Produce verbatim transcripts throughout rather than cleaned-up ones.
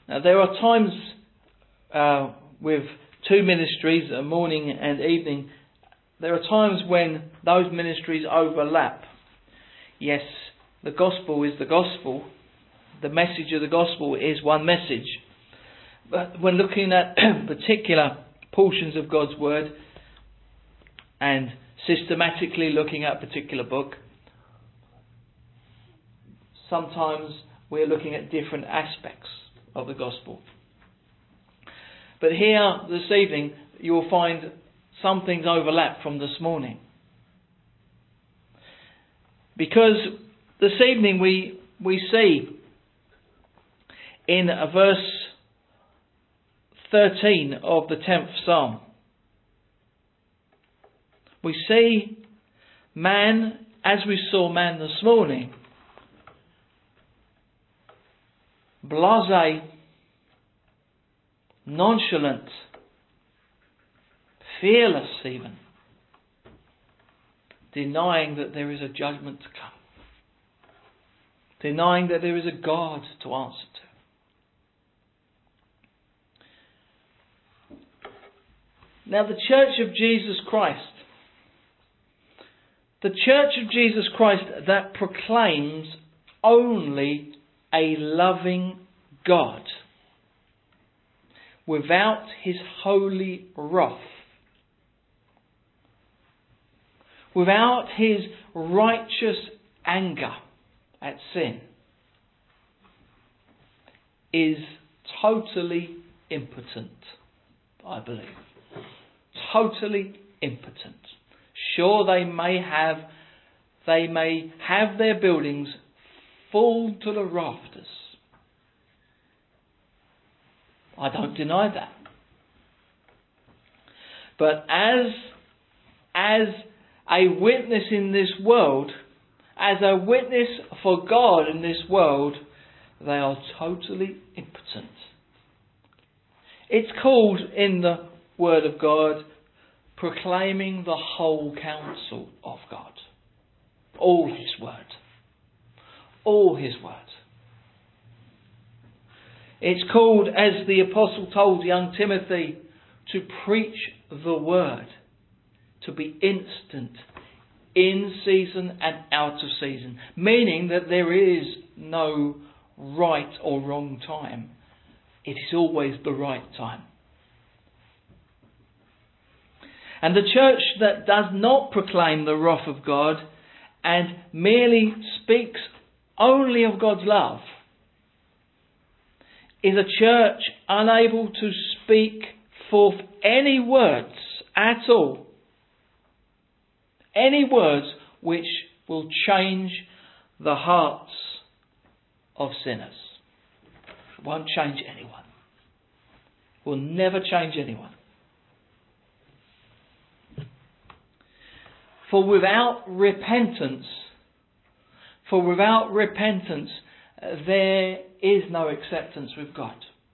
Now, there are times uh, with two ministries, uh, morning and evening, there are times when those ministries overlap. Yes, the gospel is the gospel. The message of the gospel is one message. But when looking at particular portions of God's word and systematically looking at a particular book, sometimes we're looking at different aspects of the gospel. But here this evening you will find some things overlap from this morning. Because this evening we we see in verse thirteen of the tenth Psalm, we see man, as we saw man this morning, blasé, nonchalant, fearless even, denying that there is a judgment to come, denying that there is a God to answer to. Now the Church of Jesus Christ, the Church of Jesus Christ that proclaims only a loving God without his holy wrath, without his righteous anger at sin, is totally impotent, I believe. Totally impotent. Sure, they may have they may have their buildings full to the rafters. I don't deny that. But as as a witness in this world, as a witness for God in this world, they are totally impotent. It's called in the Word of God proclaiming the whole counsel of God. All His Word. All His Word. It's called, as the Apostle told young Timothy, to preach the Word. To be instant, in season and out of season. Meaning that there is no right or wrong time. It is always the right time. And the church that does not proclaim the wrath of God and merely speaks only of God's love is a church unable to speak forth any words at all. Any words which will change the hearts of sinners. It won't change anyone. Will never change anyone. For without repentance, for without repentance, there is no acceptance with God.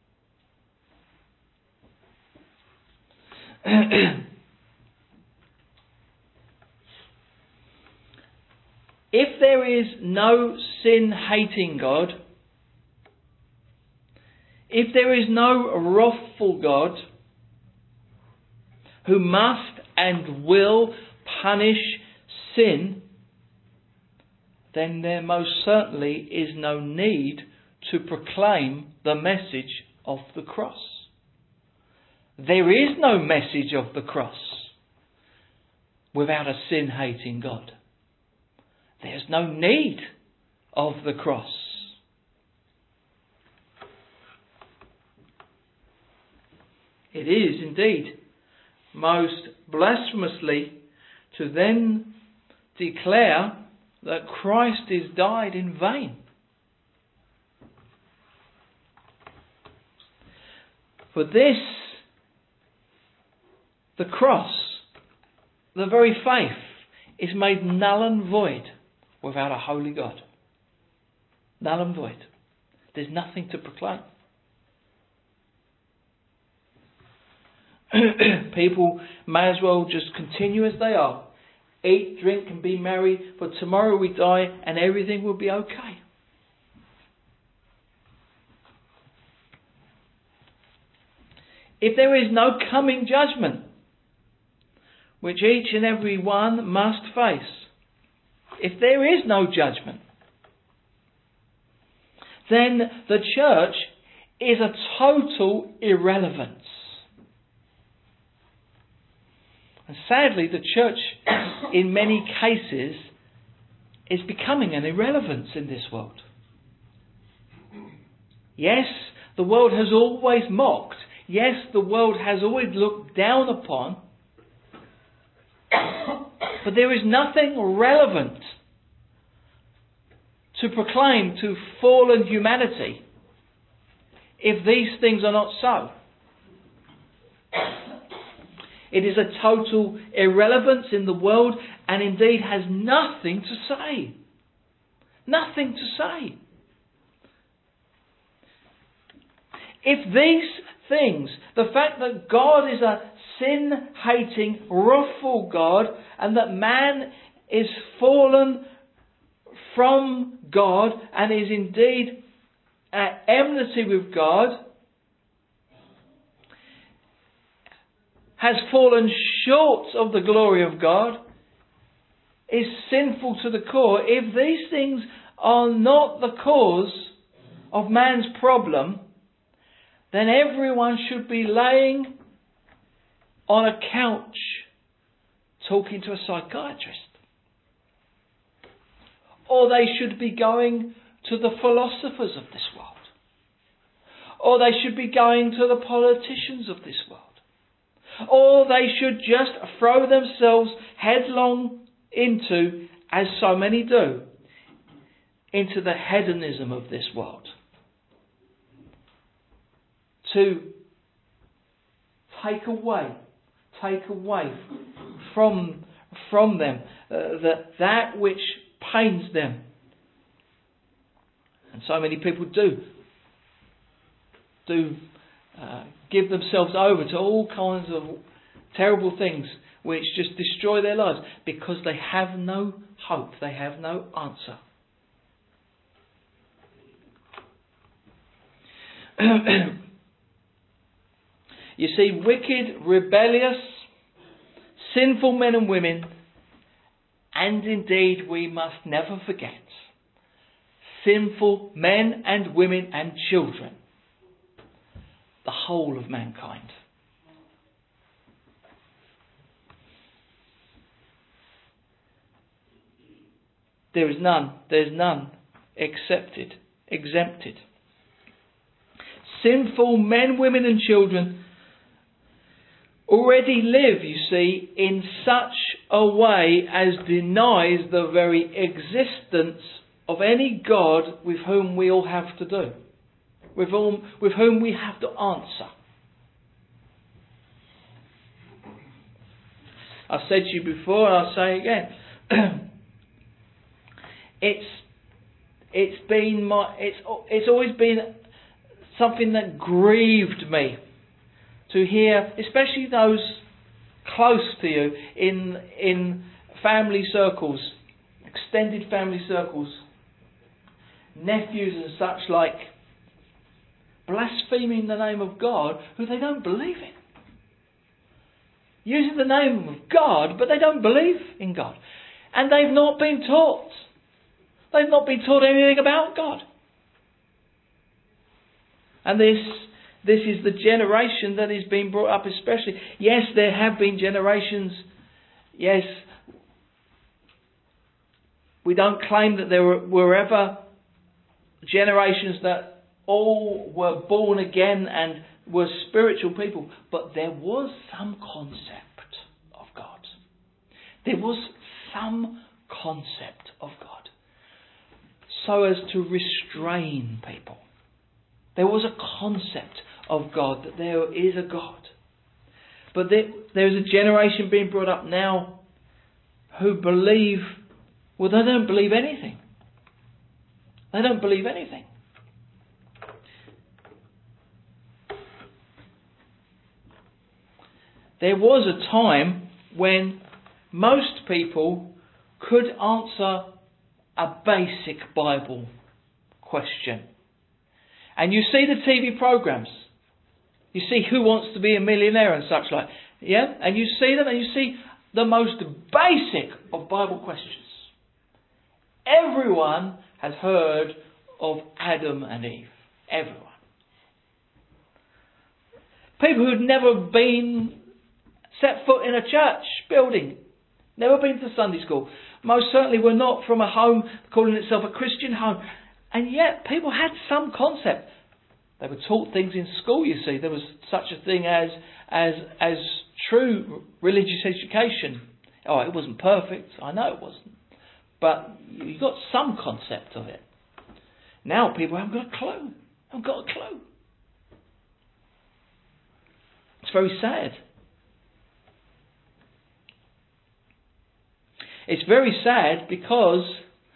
If there is no sin-hating God, if there is no wrathful God who must and will punish sin, then there most certainly is no need to proclaim the message of the cross. There is no message of the cross without a sin-hating God. There's no need of the cross. It is indeed most blasphemously to then declare that Christ is died in vain. For this, the cross, the very faith, is made null and void without a holy God. Null and void. There's nothing to proclaim. People may as well just continue as they are. Eat, drink and be merry, for tomorrow we die and everything will be okay. if there is no coming judgment, which each and every one must face, if there is no judgment, then the church is a total irrelevance. And sadly, the church, in many cases, is becoming an irrelevance in this world. Yes, the world has always mocked. Yes, the world has always looked down upon. But there is nothing relevant to proclaim to fallen humanity if these things are not so. It is a total irrelevance in the world, and indeed has nothing to say. Nothing to say. If these things, the fact that God is a sin-hating, wrathful God, and that man is fallen from God and is indeed at enmity with God, has fallen short of the glory of God, is sinful to the core, if these things are not the cause of man's problem, then everyone should be laying on a couch talking to a psychiatrist. Or they should be going to the philosophers of this world. Or they should be going to the politicians of this world. Or they should just throw themselves headlong into, as so many do, into the hedonism of this world. To take away, take away from, from them uh, that, that which pains them. And so many people do. Do uh, give themselves over to all kinds of terrible things which just destroy their lives because they have no hope, they have no answer. You see, wicked, rebellious, sinful men and women, and indeed we must never forget, sinful men and women and children, the whole of mankind. There is none, there is none excepted, exempted. Sinful men, women and children already live, you see, in such a way as denies the very existence of any God with whom we all have to do, with whom, with whom we have to answer. I've said to you before, and I'll say again, it's it's been my it's it's always been something that grieved me to hear, especially those close to you in in family circles, extended family circles, nephews and such like, blaspheming the name of God who they don't believe in. Using the name of God, but they don't believe in God. And they've not been taught. They've not been taught anything about God. And this this is the generation that is being brought up especially. Yes, there have been generations. Yes, we don't claim that there were, were ever generations that all were born again and were spiritual people. But there was some concept of God. There was some concept of God, so as to restrain people. There was a concept of God, that there is a God. But there, there is a generation being brought up now who believe, well, they don't believe anything. They don't believe anything. There was a time when most people could answer a basic Bible question. And you see the T V programs. You see Who Wants to Be a Millionaire and such like. Yeah? And you see them and you see the most basic of Bible questions. Everyone has heard of Adam and Eve. Everyone. People who'd never been set foot in a church building, never been to Sunday school, most certainly were not from a home calling itself a Christian home. And yet people had some concept. They were taught things in school, you see. There was such a thing as as as true religious education. Oh, it wasn't perfect. I know it wasn't. But you got some concept of it. Now people haven't got a clue. Haven't got a clue. It's very sad. It's very sad because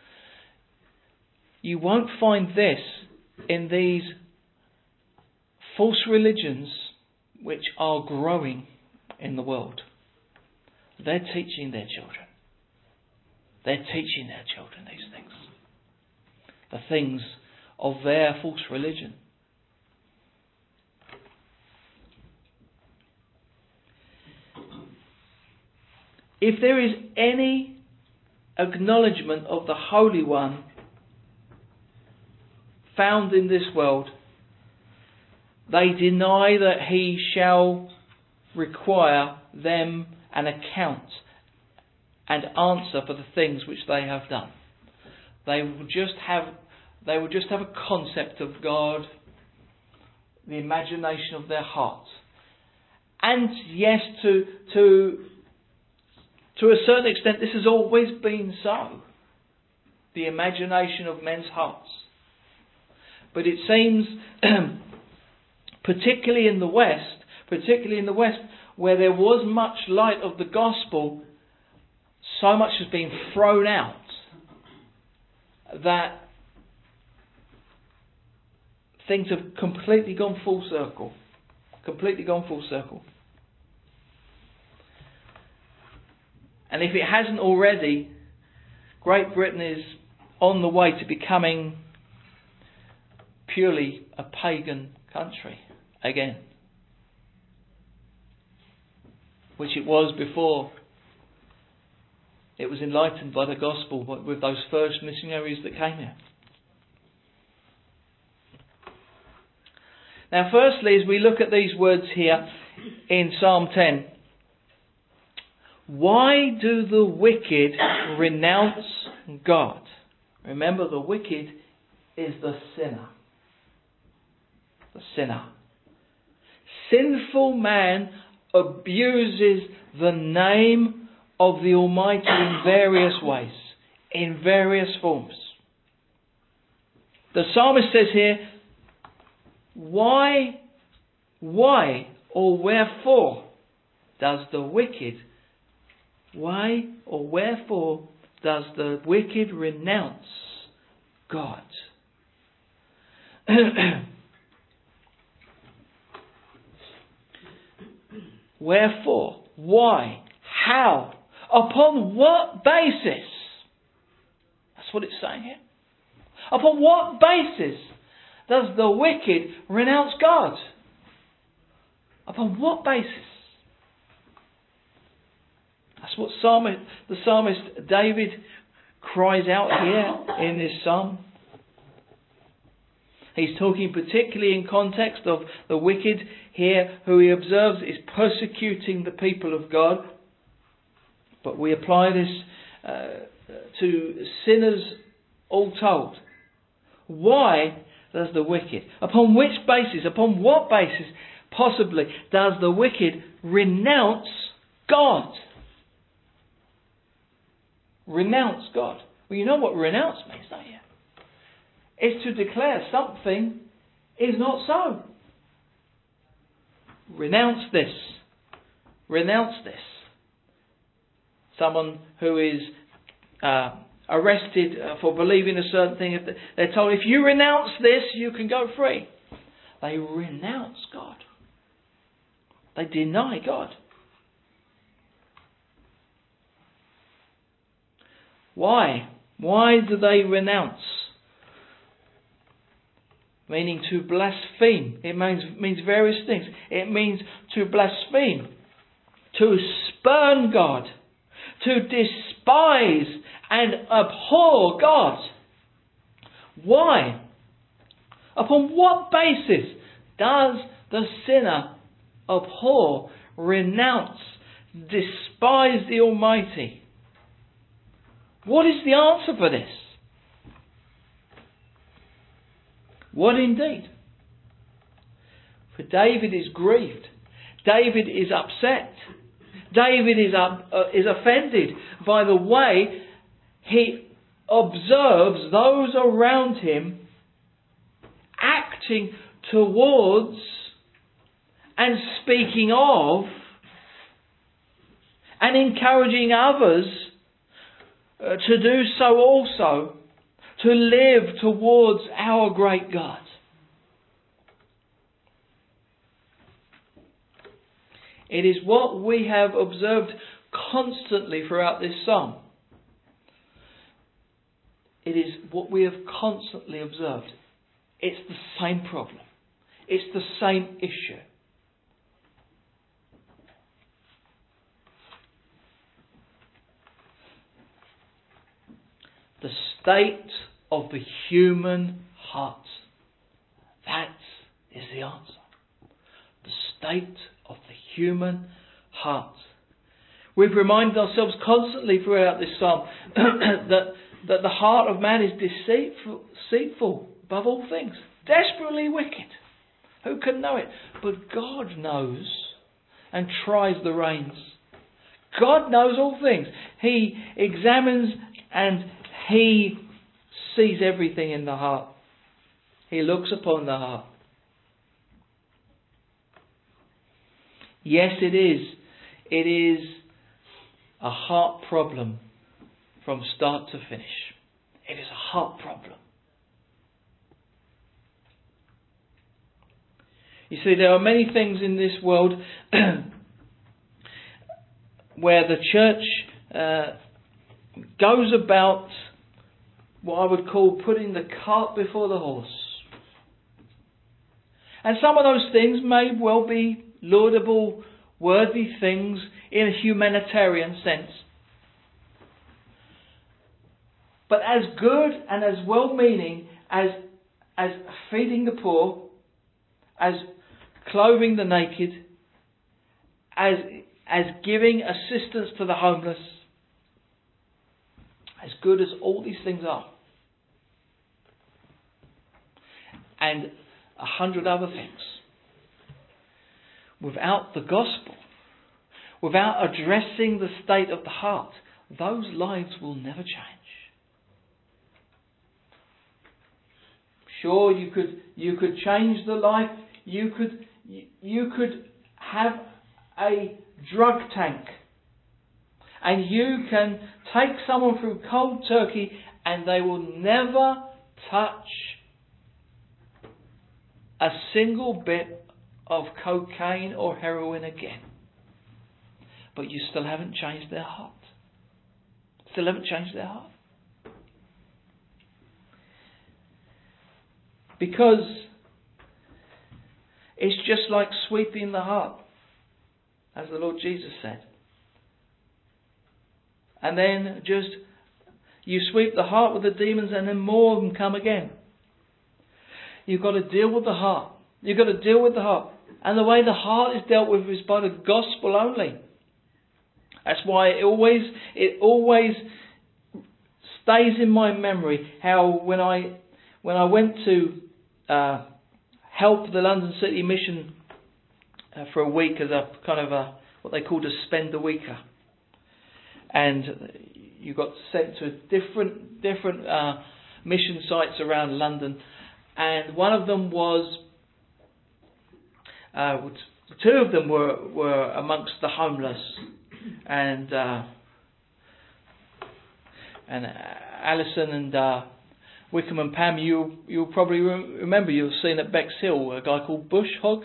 you won't find this in these false religions which are growing in the world. They're teaching their children. They're teaching their children these things. The things of their false religion. If there is any acknowledgement of the Holy One found in this world, they deny that he shall require them an account and answer for the things which they have done. They will just have they will just have a concept of God, the imagination of their hearts. And yes, to to to a certain extent this has always been so. The imagination of men's hearts. But it seems particularly in the West, particularly in the West, where there was much light of the gospel, so much has been thrown out that things have completely gone full circle. Completely gone full circle. And if it hasn't already, Great Britain is on the way to becoming purely a pagan country again, which it was before it was enlightened by the gospel with those first missionaries that came here. Now firstly, as we look at these words here in Psalm ten, why do the wicked renounce God? Remember, the wicked is the sinner. The sinner. Sinful man abuses the name of the Almighty in various ways, in various forms. The psalmist says here, why, why or wherefore does the wicked, why or wherefore does the wicked renounce God? Wherefore? Why? How? Upon what basis? That's what it's saying here. Upon what basis does the wicked renounce God? Upon what basis? That's what psalmist, the psalmist David cries out here in this psalm. He's talking particularly in context of the wicked here, who he observes is persecuting the people of God. But we apply this uh, to sinners all told. Why does the wicked, upon which basis, upon what basis possibly does the wicked renounce God? Renounce God. Well, you know what renounce means, don't you? It's to declare something is not so. Renounce this. Renounce this. Someone who is uh, arrested uh, for believing a certain thing, if they're told, if you renounce this, you can go free. They renounce God. They deny God. Why? Why do they renounce? meaning to blaspheme. It means, means various things. It means to blaspheme, to spurn God, to despise and abhor God. Why? Upon what basis does the sinner abhor, renounce, despise the Almighty? What is the answer for this? What indeed? For David is grieved. David is upset. David is up, uh, is offended by the way he observes those around him acting towards and speaking of and encouraging others uh, to do so also, to live towards our great God. It is what we have observed constantly throughout this psalm. It is what we have constantly observed. It's the same problem. It's the same issue. The state of the human heart. That is the answer. The state of the human heart. We've reminded ourselves constantly throughout this psalm that, that the heart of man is deceitful, deceitful above all things, desperately wicked. Who can know it? But God knows and tries the reins. God knows all things. He examines and He sees everything in the heart. He looks upon the heart. Yes, it is. It is a heart problem from start to finish. It is a heart problem. You see, there are many things in this world where the church uh, goes about what I would call putting the cart before the horse. And some of those things may well be laudable, worthy things in a humanitarian sense. But as good and as well-meaning as, as feeding the poor, as clothing the naked, as, as giving assistance to the homeless, as good as all these things are, and a hundred other things, without the gospel, without addressing the state of the heart, those lives will never change. Sure, you could you could change the life. You could you, you could have a drug tank, and you can take someone through cold turkey, and they will never touch a single bit of cocaine or heroin again. But you still haven't changed their heart. Still haven't changed their heart. Because it's just like sweeping the heart, as the Lord Jesus said. And then just, you sweep the heart with the demons and then more of them come again. You've got to deal with the heart. You've got to deal with the heart. And the way the heart is dealt with is by the gospel only. That's why it always, it always stays in my memory how when I, when I went to uh, help the London City Mission uh, for a week as a kind of a, what they called a spend a weeker. And you got sent to different different uh, mission sites around London, and one of them was, uh, two of them were were amongst the homeless, and uh, and Alison and uh, Wickham and Pam, you you'll probably remember you've seen at Bexhill a guy called Bush Hogg.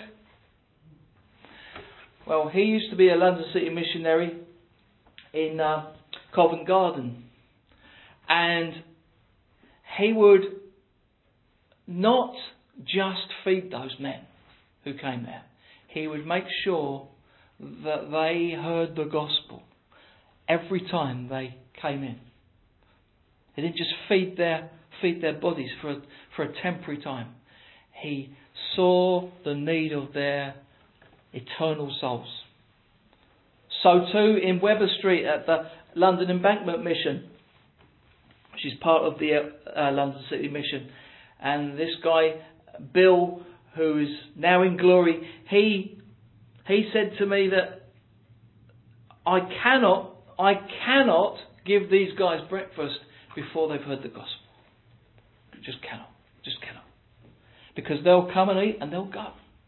Well, he used to be a London City missionary in uh, Covent Garden, and he would not just feed those men who came there. He would make sure that they heard the gospel every time they came in. He didn't just feed their feed their bodies for a, for a temporary time. He saw the need of their eternal souls. So too in Weber Street at the London Embankment Mission, which is part of the uh, London City Mission. And this guy, Bill, who is now in glory, he he said to me that I cannot, I cannot give these guys breakfast before they've heard the gospel. Just cannot, just cannot. Because they'll come and eat and they'll go.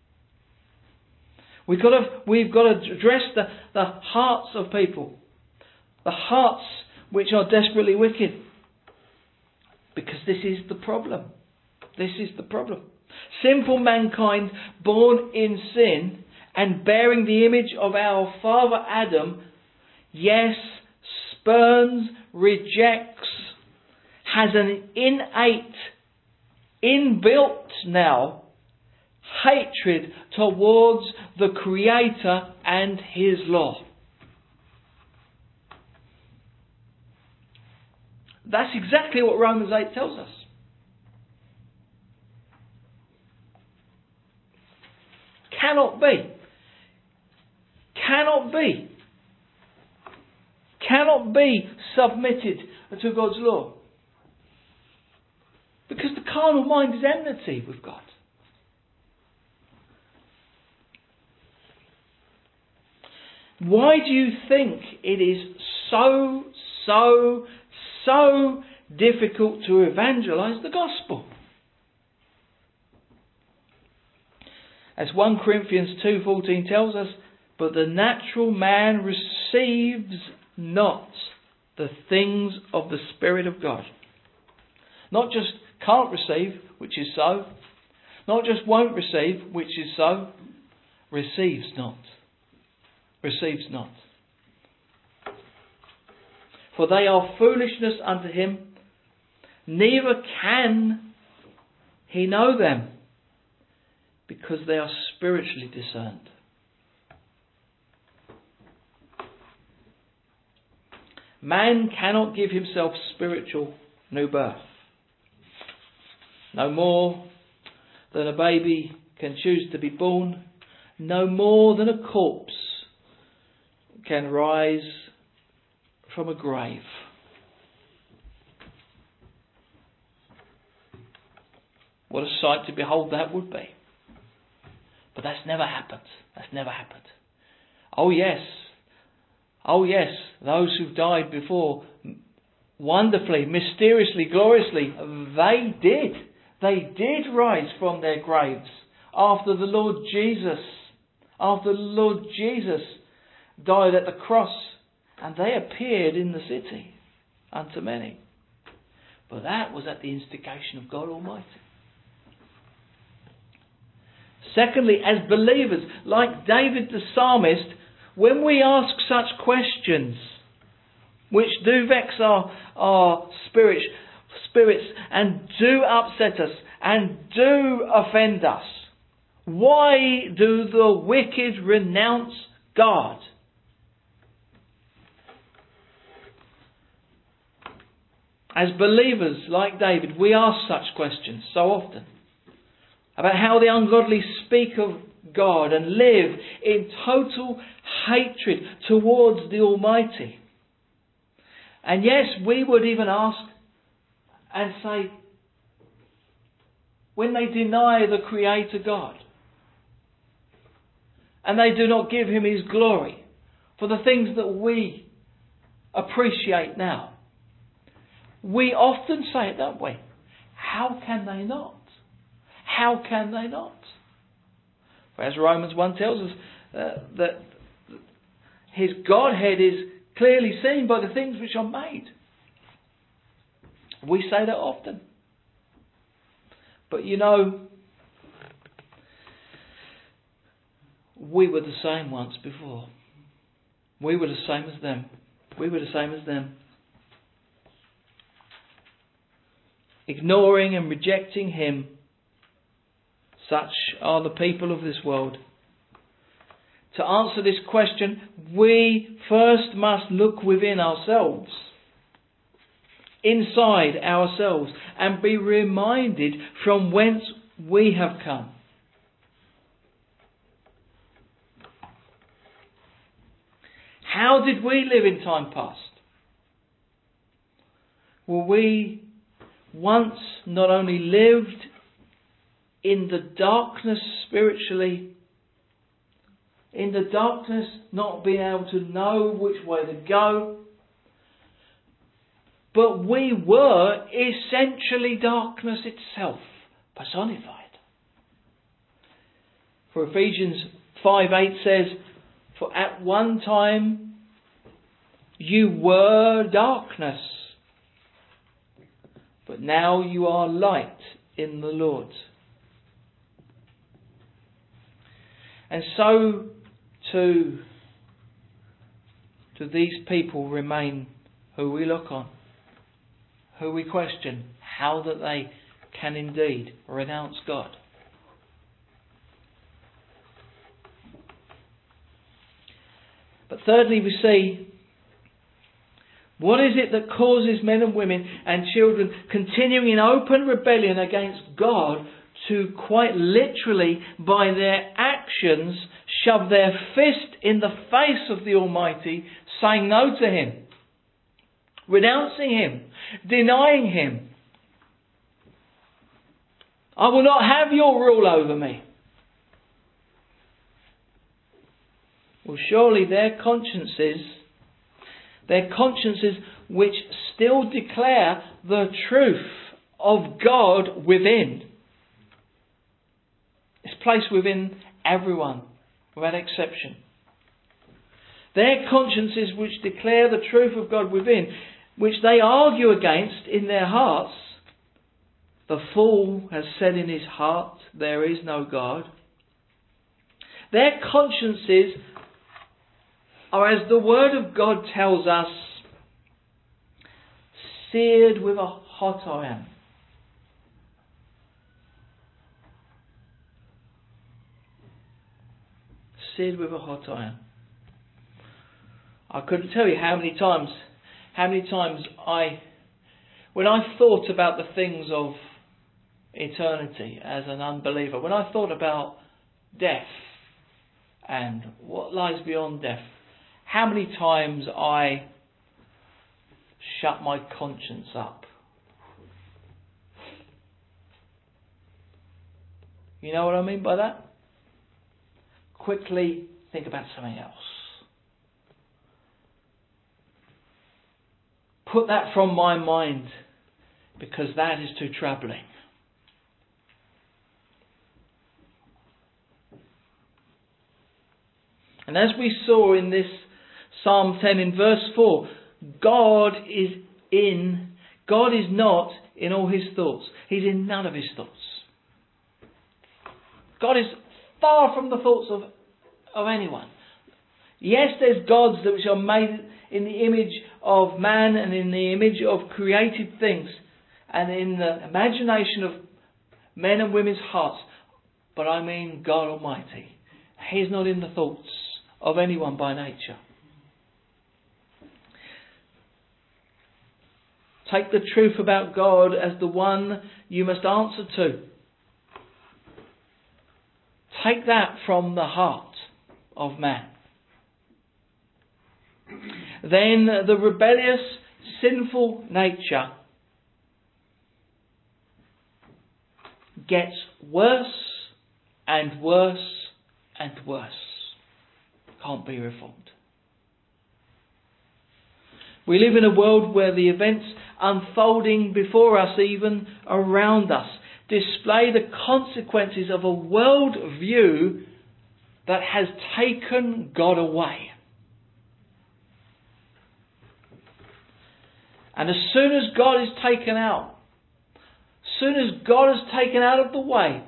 We've got to, we've got to address the, the hearts of people. The hearts which are desperately wicked. Because this is the problem. This is the problem. Sinful mankind born in sin and bearing the image of our father Adam, yes, spurns, rejects, has an innate, inbuilt now, hatred towards the Creator and His law. That's exactly what Romans eight tells us. Cannot be. Cannot be. Cannot be submitted to God's law. Because the carnal mind is enmity with God. Why do you think it is so, so, so difficult to evangelise the gospel? As First Corinthians two fourteen tells us, but the natural man receives not the things of the Spirit of God. Not just can't receive, which is so. Not just won't receive, which is so. Receives not. Receives not. For they are foolishness unto him, neither can he know them, because they are spiritually discerned. Man cannot give himself spiritual new birth. No more than a baby can choose to be born, no more than a corpse can rise from a grave. What a sight to behold that would be. But that's never happened. That's never happened. Oh yes. Oh yes. Those who've died before, wonderfully, mysteriously, gloriously, they did. They did rise from their graves after the Lord Jesus, after the Lord Jesus died at the cross, and they appeared in the city unto many. But that was at the instigation of God Almighty. Secondly, as believers, like David the psalmist, when we ask such questions, which do vex our, our spirit, spirits and do upset us and do offend us, why do the wicked renounce God? As believers, like David, we ask such questions so often about how the ungodly speak of God and live in total hatred towards the Almighty. And yes, we would even ask and say, when they deny the Creator God and they do not give Him His glory for the things that we appreciate now, we often say it, don't we? How can they not? How can they not? For as Romans one tells us, uh, that His Godhead is clearly seen by the things which are made. We say that often. But you know, we were the same once before. We were the same as them. We were the same as them. Ignoring and rejecting Him Such are the people of this world. To answer this question, we first must look within ourselves, inside ourselves, and be reminded from whence we have come. How did we live in time past? Well, we once not only lived in the darkness spiritually, in the darkness, not being able to know which way to go, but we were essentially darkness itself, personified. For Ephesians five eight says, "For at one time you were darkness, but now you are light in the Lord." And so too do these people remain who we look on, who we question how that they can indeed renounce God. But thirdly, we see, what is it that causes men and women and children continuing in open rebellion against God to quite literally, by their actions, shove their fist in the face of the Almighty, saying no to Him, renouncing Him, denying Him? I will not have your rule over me. Well, surely their consciences, their consciences which still declare the truth of God within, is placed within everyone, without exception. Their consciences which declare the truth of God within, which they argue against in their hearts. The fool has said in his heart, there is no God. Their consciences are, as the Word of God tells us, seared with a hot iron. Seared with a hot iron. I couldn't tell you how many times, how many times I, when I thought about the things of eternity as an unbeliever, when I thought about death and what lies beyond death, how many times I shut my conscience up. You know what I mean by that? Quickly think about something else. Put that from my mind, because that is too troubling. And as we saw in this Psalm ten in verse four, God is in, God is not in all His thoughts. He's in none of His thoughts. God is far from the thoughts of, of anyone. Yes, there's gods that which are made in the image of man and in the image of created things and in the imagination of men and women's hearts. But I mean God Almighty. He is not in the thoughts of anyone by nature. Take the truth about God as the one you must answer to. Take that from the heart of man. Then the rebellious, sinful nature gets worse and worse and worse. Can't be reformed. We live in a world where the events unfolding before us, even around us, display the consequences of a world view that has taken God away. And as soon as God is taken out, as soon as God is taken out of the way,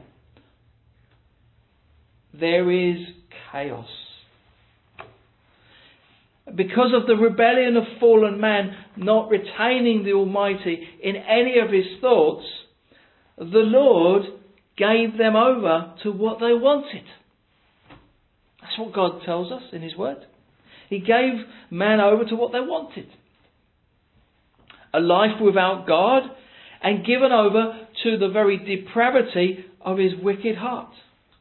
there is chaos. Because of the rebellion of fallen man not retaining the Almighty in any of His thoughts, the Lord gave them over to what they wanted. That's what God tells us in His Word. He gave man over to what they wanted. A life without God, and given over to the very depravity of his wicked heart.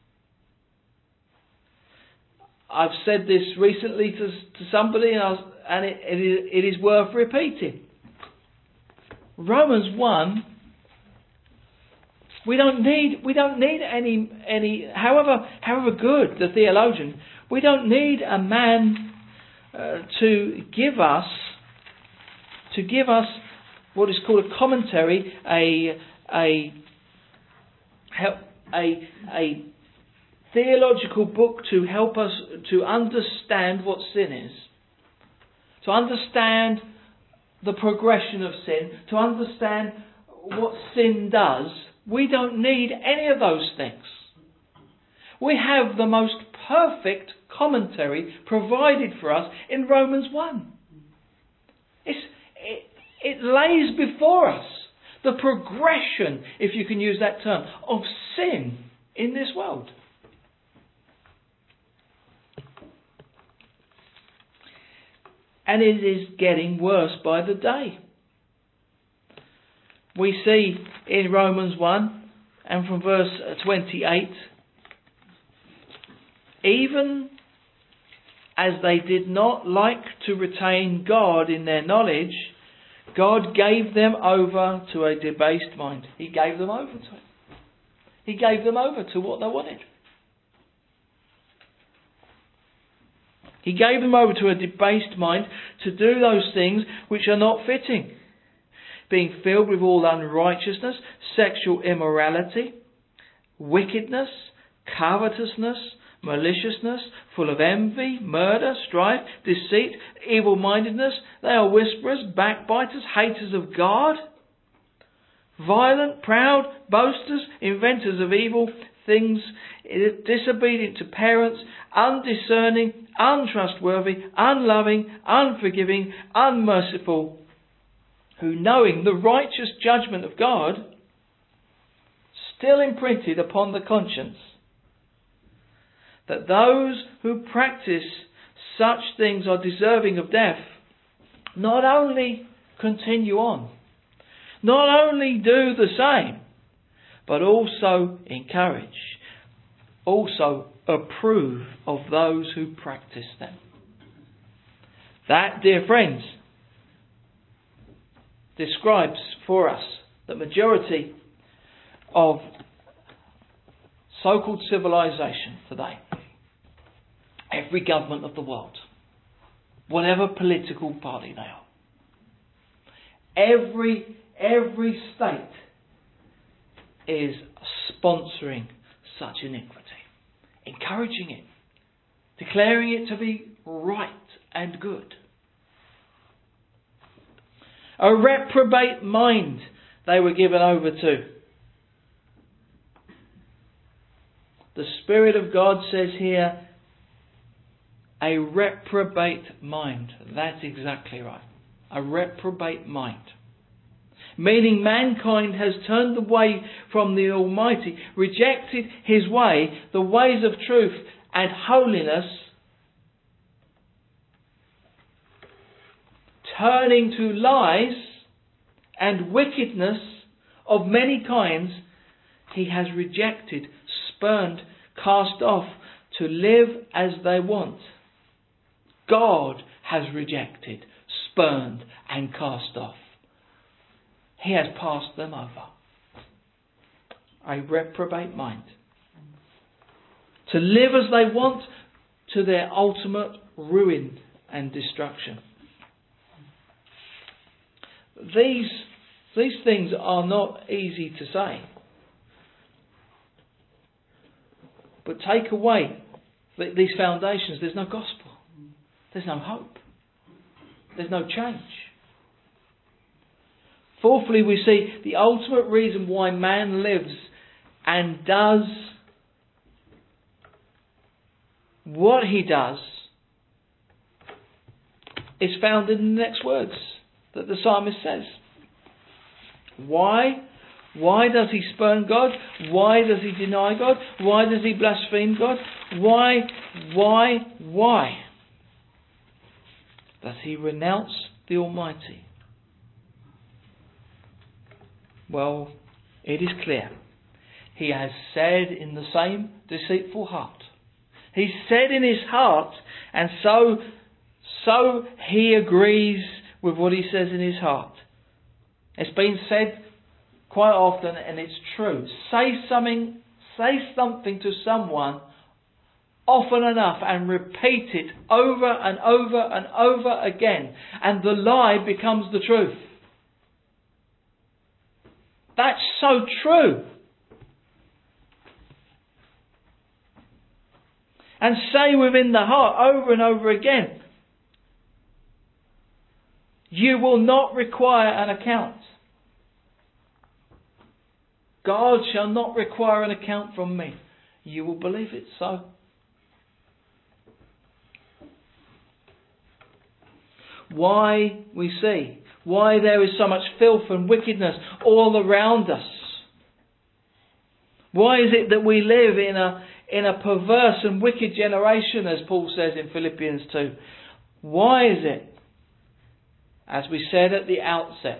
I've said this recently to, to somebody, and, I was, and it, it, is, it is worth repeating. Romans one. We don't need. We don't need any any. However, however good the theologian, we don't need a man uh, to give us to give us what is called a commentary, a a a a theological book to help us to understand what sin is, to understand the progression of sin, to understand what sin does. We don't need any of those things. We have the most perfect commentary provided for us in Romans one. It's, it, it lays before us the progression, if you can use that term, of sin in this world. And it is getting worse by the day. We see in Romans one and from verse twenty-eight, even as they did not like to retain God in their knowledge, God gave them over to a debased mind. He gave them over to it. He gave them over to what they wanted. He gave them over to a debased mind to do those things which are not fitting, being filled with all unrighteousness, sexual immorality, wickedness, covetousness, maliciousness, full of envy, murder, strife, deceit, evil-mindedness. They are whisperers, backbiters, haters of God, violent, proud, boasters, inventors of evil things, disobedient to parents, undiscerning, untrustworthy, unloving, unforgiving, unmerciful, who, knowing the righteous judgment of God, still imprinted upon the conscience, that those who practice such things are deserving of death, not only continue on, not only do the same, but also encourage, also approve of those who practice them. That, dear friends, describes for us the majority of so-called civilization today. Every government of the world, whatever political party they are, every every state is sponsoring such iniquity, encouraging it, declaring it to be right and good. A reprobate mind they were given over to. The Spirit of God says here, a reprobate mind. That's exactly right. A reprobate mind. Meaning mankind has turned away from the Almighty, rejected His way, the ways of truth and holiness, turning to lies and wickedness of many kinds. He has rejected, spurned, cast off to live as they want. God has rejected, spurned and cast off. He has passed them over. A reprobate mind. To live as they want, to their ultimate ruin and destruction. These, these things are not easy to say. But take away these foundations, there's no gospel. There's no hope. There's no change. Fourthly, we see the ultimate reason why man lives and does what he does is found in the next words that the psalmist says. Why? Why does he spurn God? Why does he deny God? Why does he blaspheme God? Why, why, why does he renounce the Almighty? Well, it is clear. He has said in the same deceitful heart. He said in his heart, and so, so he agrees with what he says in his heart. It's been said quite often, and it's true. Say something, say something to someone often enough and repeat it over and over and over again, and the lie becomes the truth. That's so true. And say within the heart over and over again, you will not require an account. God shall not require an account from me. You will believe it so. Why we see, why there is so much filth and wickedness all around us. Why is it that we live in a in a perverse and wicked generation, as Paul says in Philippians two? Why is it? As we said at the outset,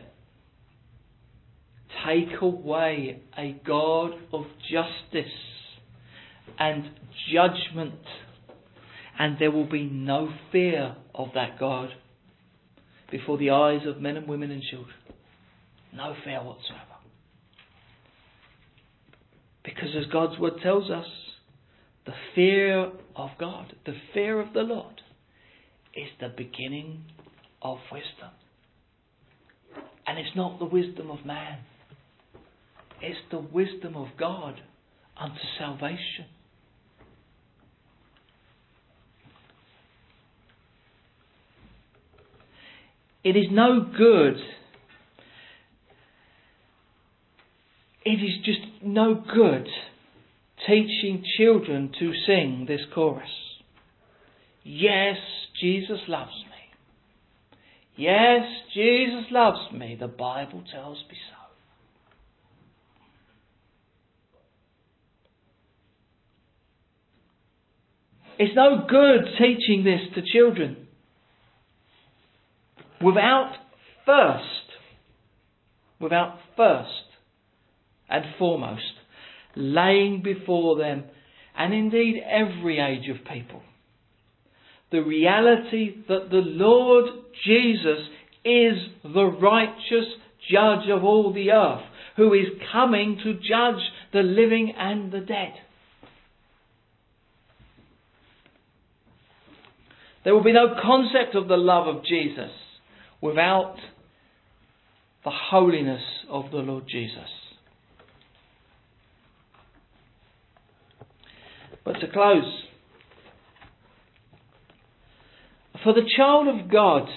take away a God of justice and judgment, and there will be no fear of that God before the eyes of men and women and children. No fear whatsoever. Because as God's word tells us, the fear of God, the fear of the Lord, is the beginning of wisdom. And it's not the wisdom of man. It's the wisdom of God unto salvation. It is no good. It is just no good teaching children to sing this chorus. Yes, Jesus loves me. Yes, Jesus loves me. The Bible tells me so. It's no good teaching this to children without first, without first and foremost laying before them, and indeed every age of people, the reality that the Lord Jesus is the righteous judge of all the earth, who is coming to judge the living and the dead. There will be no concept of the love of Jesus without the holiness of the Lord Jesus. But to close, for the child of God,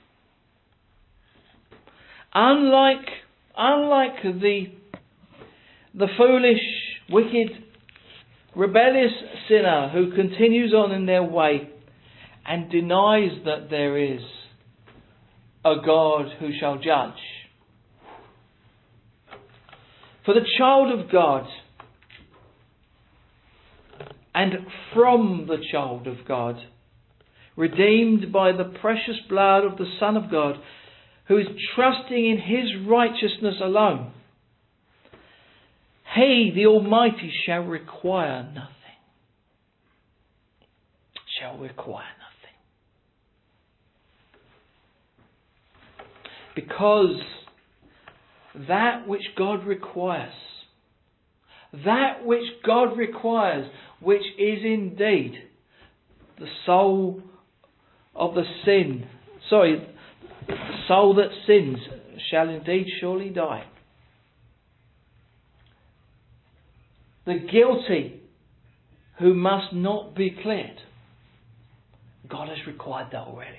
unlike unlike the the foolish, wicked, rebellious sinner who continues on in their way and denies that there is a God who shall judge, for the child of God, and from the child of God, redeemed by the precious blood of the Son of God, who is trusting in His righteousness alone, He, the Almighty, shall require nothing. Shall require nothing. Because that which God requires, that which God requires, which is indeed the soul of the sin, sorry, the soul that sins shall indeed surely die. The guilty who must not be cleared, God has required that already.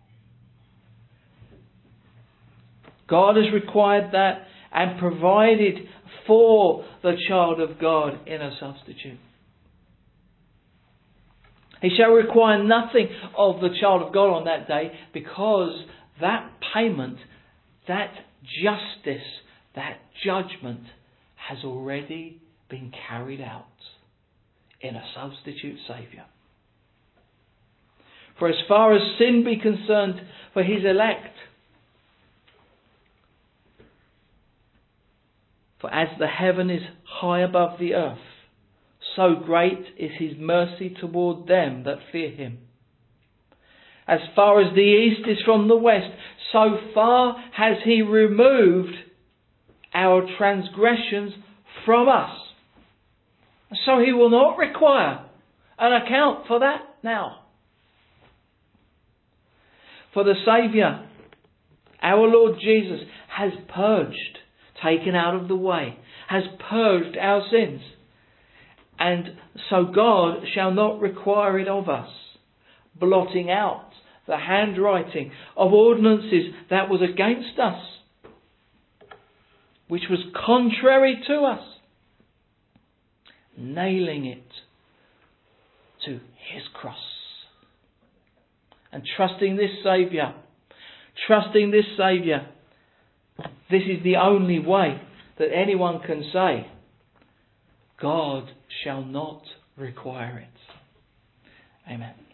God has required that and provided for the child of God in a substitute. He shall require nothing of the child of God on that day, because that payment, that justice, that judgment has already been carried out in a substitute Saviour. For as far as sin be concerned for his elect, for as the heaven is high above the earth, so great is his mercy toward them that fear him. As far as the east is from the west, so far has he removed our transgressions from us. So he will not require an account for that now. For the Saviour, our Lord Jesus, has purged, taken out of the way, has purged our sins. And so God shall not require it of us, blotting out the handwriting of ordinances that was against us, which was contrary to us, nailing it to his cross. And trusting this Saviour, trusting this Saviour, this is the only way that anyone can say, God shall not require it. Amen.